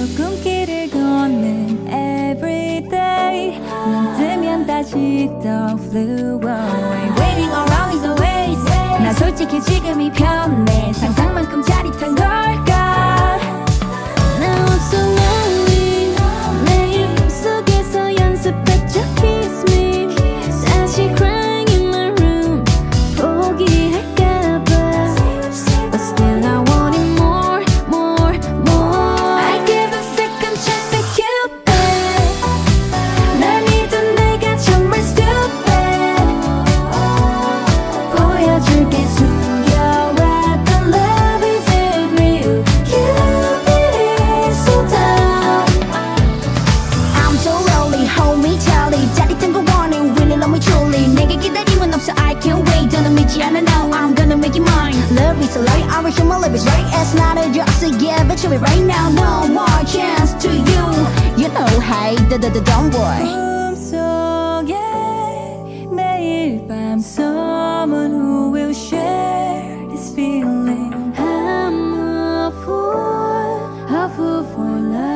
꿈길을 걷는 everyday 눈 뜨면 다시 또 flew away Waiting around is always 나 솔직히 지금이 편해 상상만큼 짜릿한 걸까 Now I'm so lonely 매일 꿈속에서 연습했죠 Kiss me 다시 crying in my room 포기할까봐 But still I want it more, more, more I give a second chance to Cupid 날 믿은 내가 정말 stupid 보여줄게 숨겨왔던 love is it real Cupid is so down I'm so lonely, hold me tightly 짜릿한 거 원해, really love me truly 내게 기다림은 없어, I can't wait 더는 믿지 않아, now I'm gonna make it mine Love is a lie, I wish my love is right It's not a just a yeah, but show me right now No more chance to you You know, hey, don't worry 꿈속에 매일 밤 Someone who will share this feeling I'm a fool for love